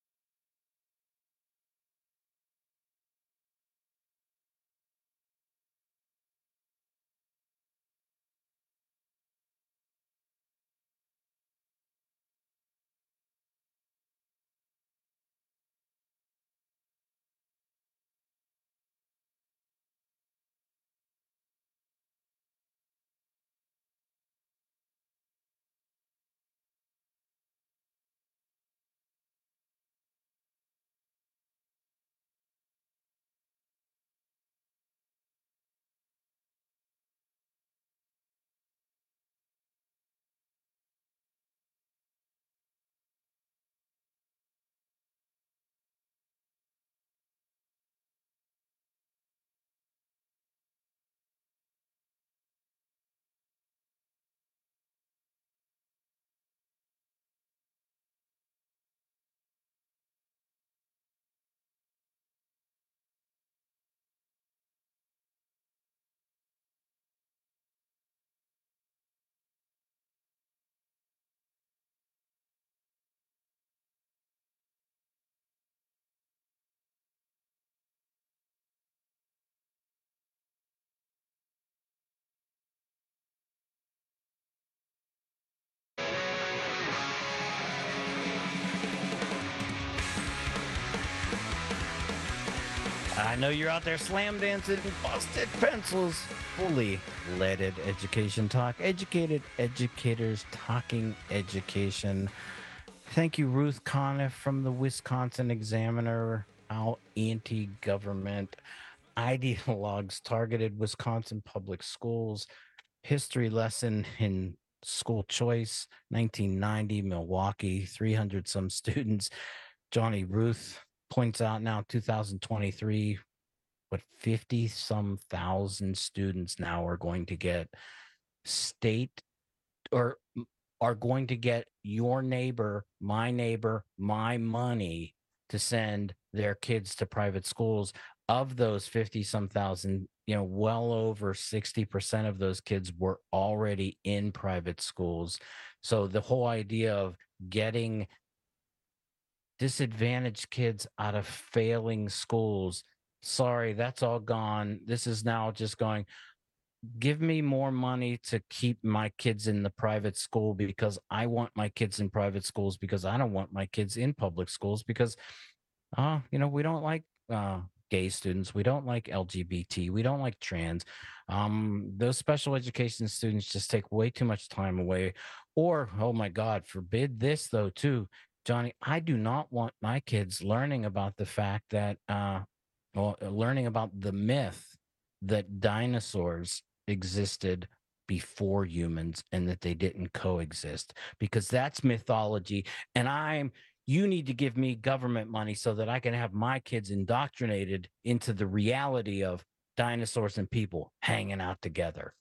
I know you're out there slam dancing, busted pencils, fully leaded education talk, educated educators talking education. Thank you, Ruth Conniff from the Wisconsin Examiner. How anti-government ideologues targeted Wisconsin public schools. History lesson in school choice, 1990, Milwaukee, 300 some students. Johnny Ruth points out now 2023, what 50 some thousand students now are going to get state or are going to get your neighbor, my money to send their kids to private schools. Of those 50 some thousand, well over 60% of those kids were already in private schools. So the whole idea of getting disadvantaged kids out of failing schools, sorry, that's all gone. This is now just going, give me more money to keep my kids in the private school because I want my kids in private schools because I don't want my kids in public schools because, we don't like gay students. We don't like LGBT. We don't like trans. Those special education students just take way too much time away. Or, oh my God, forbid this though too. Johnny, I do not want my kids learning about the fact that, learning about the myth that dinosaurs existed before humans and that they didn't coexist, because that's mythology. And you need to give me government money so that I can have my kids indoctrinated into the reality of dinosaurs and people hanging out together.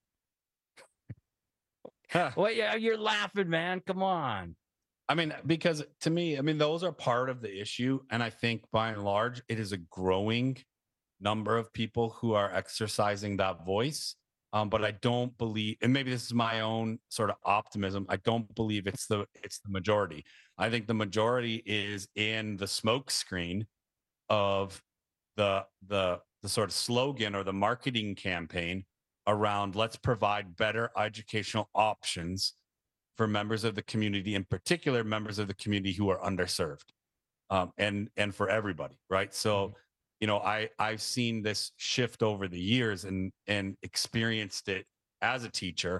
Well, yeah, you're laughing, man. Come on. I mean, because to me, those are part of the issue. And I think by and large, it is a growing number of people who are exercising that voice. But I don't believe, and maybe this is my own sort of optimism, I don't believe it's the majority. I think the majority is in the smoke screen of the sort of slogan or the marketing campaign around let's provide better educational options for members of the community, in particular members of the community who are underserved, and for everybody, right? So, I've seen this shift over the years and experienced it as a teacher.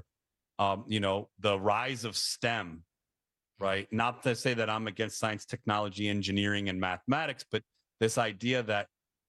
The rise of STEM, right? Not to say that I'm against science, technology, engineering, and mathematics, but this idea that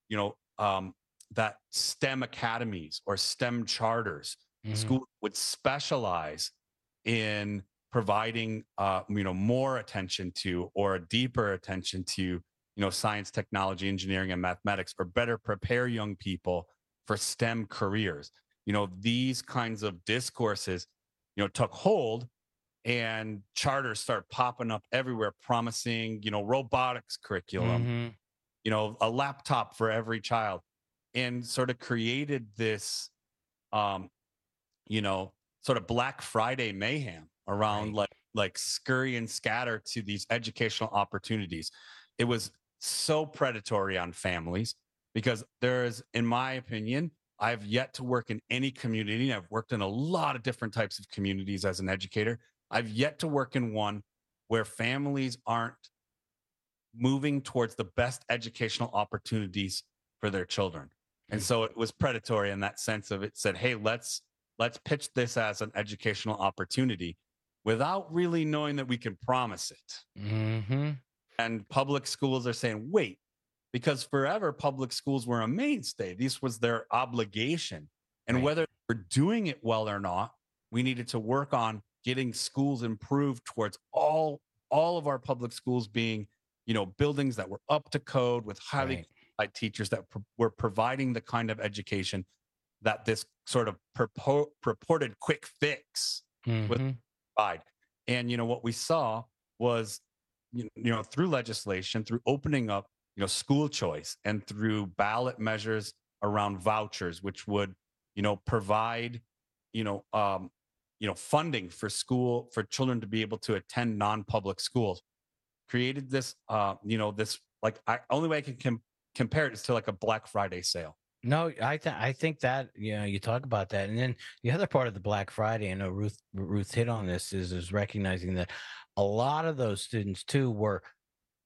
that STEM academies or STEM charters, schools would specialize in providing more attention to or a deeper attention to science, technology, engineering, and mathematics, or better prepare young people for STEM careers. These kinds of discourses took hold, and charters start popping up everywhere promising robotics curriculum, a laptop for every child, and sort of created this sort of Black Friday mayhem around like scurry and scatter to these educational opportunities. It was so predatory on families because there's, in my opinion, I've yet to work in any community. I've worked in a lot of different types of communities as an educator. I've yet to work in one where families aren't moving towards the best educational opportunities for their children. And so it was predatory in that sense of it said, hey, let's pitch this as an educational opportunity without really knowing that we can promise it. And public schools are saying, wait, because forever public schools were a mainstay. This was their obligation. And whether we're doing it well or not, we needed to work on getting schools improved towards all of our public schools being, buildings that were up to code with highly qualified teachers that were providing the kind of education that this sort of purported quick fix would provide. And, what we saw was, through legislation, through opening up, school choice, and through ballot measures around vouchers, which would, provide, funding for children to be able to attend non-public schools, created this, only way I can compare it is to like a Black Friday sale. No, I think that, you talk about that. And then the other part of the Black Friday, I know Ruth hit on this, is recognizing that a lot of those students too were,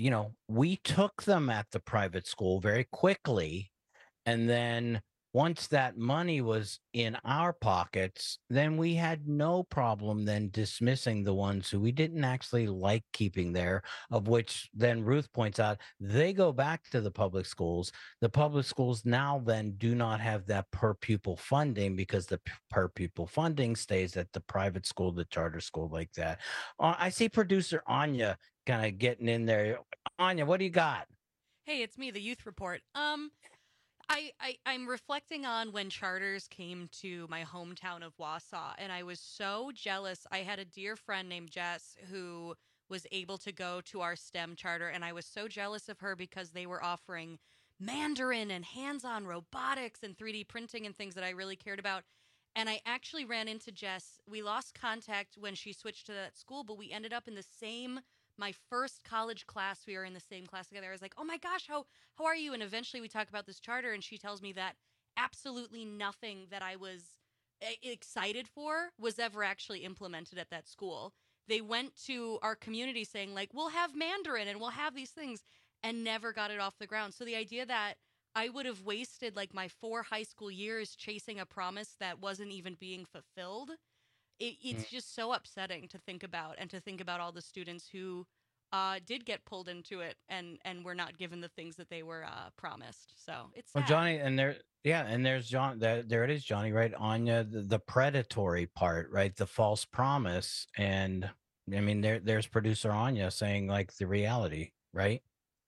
we took them at the private school very quickly. And then once that money was in our pockets, then we had no problem then dismissing the ones who we didn't actually like keeping there, of which then Ruth points out, they go back to the public schools. The public schools now then do not have that per pupil funding because the per pupil funding stays at the private school, the charter school like that. I see producer Anya kind of getting in there. Anya, what do you got? Hey, it's me, the Youth Report. I'm reflecting on when charters came to my hometown of Wausau, and I was so jealous. I had a dear friend named Jess who was able to go to our STEM charter, and I was so jealous of her because they were offering Mandarin and hands-on robotics and 3D printing and things that I really cared about. And I actually ran into Jess. We lost contact when she switched to that school, but we ended up in the same my first college class. We were in the same class together. I was like, oh my gosh, how are you? And eventually we talk about this charter, and she tells me that absolutely nothing that I was excited for was ever actually implemented at that school. They went to our community saying, like, we'll have Mandarin and we'll have these things, and never got it off the ground. So the idea that I would have wasted like my 4 high school years chasing a promise that wasn't even being fulfilled, it's just so upsetting to think about, and to think about all the students who did get pulled into it and were not given the things that they were promised. So it's sad. Well, Johnny, and there's John. There it is, Johnny. Right, Anya, the predatory part, right? The false promise, and I mean, there's producer Anya saying like the reality, right?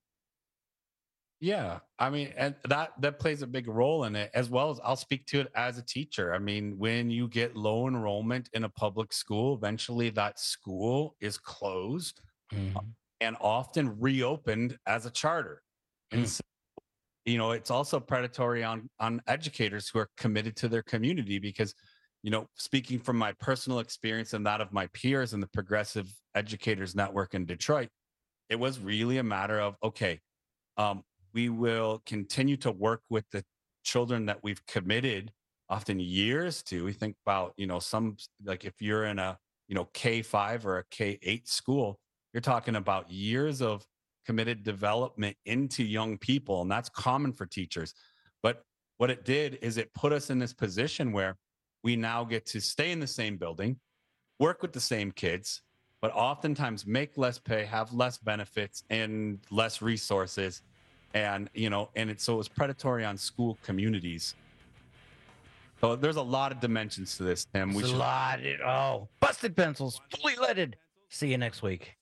Yeah, I mean, and that plays a big role in it, as well as I'll speak to it as a teacher. I mean, when you get low enrollment in a public school, eventually that school is closed and often reopened as a charter. And so, it's also predatory on educators who are committed to their community, because, speaking from my personal experience and that of my peers in the Progressive Educators Network in Detroit, it was really a matter of, okay, we will continue to work with the children that we've committed often years to. We think about, some, like if you're in a, K-5 or a K-8 school, you're talking about years of committed development into young people. And that's common for teachers. But what it did is it put us in this position where we now get to stay in the same building, work with the same kids, but oftentimes make less pay, have less benefits and less resources. And, so it was predatory on school communities. So there's a lot of dimensions to this, Tim. Busted Pencils, fully leaded. See you next week.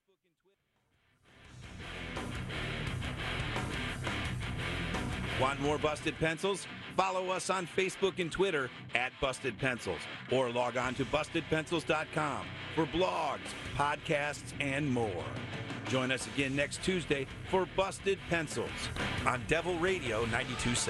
Want more Busted Pencils? Follow us on Facebook and Twitter at Busted Pencils, or log on to bustedpencils.com for blogs, podcasts, and more. Join us again next Tuesday for Busted Pencils on Devil Radio 92.7.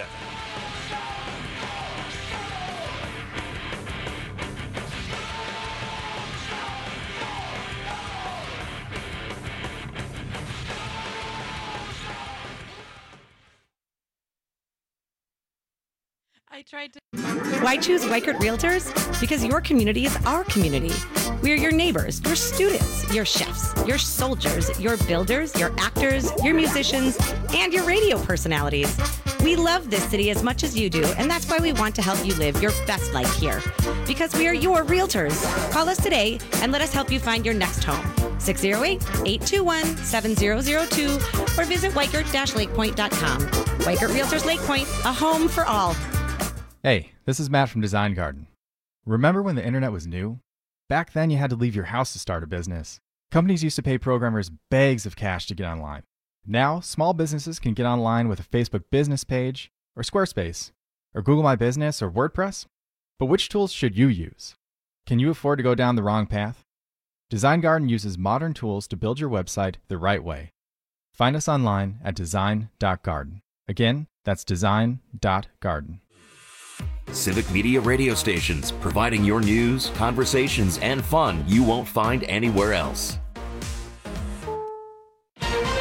I tried to. Why choose Weikert Realtors? Because your community is our community. We are your neighbors, your students, your chefs, your soldiers, your builders, your actors, your musicians, and your radio personalities. We love this city as much as you do, and that's why we want to help you live your best life here. Because we are your realtors. Call us today and let us help you find your next home. 608-821-7002 or visit Weikert-lakepoint.com. Weikert Realtors Lake Point, a home for all. Hey, this is Matt from Design Garden. Remember when the internet was new? Back then, you had to leave your house to start a business. Companies used to pay programmers bags of cash to get online. Now, small businesses can get online with a Facebook business page, or Squarespace, or Google My Business, or WordPress. But which tools should you use? Can you afford to go down the wrong path? Design Garden uses modern tools to build your website the right way. Find us online at design.garden. Again, that's design.garden. Civic Media radio stations, providing your news, conversations, and fun you won't find anywhere else.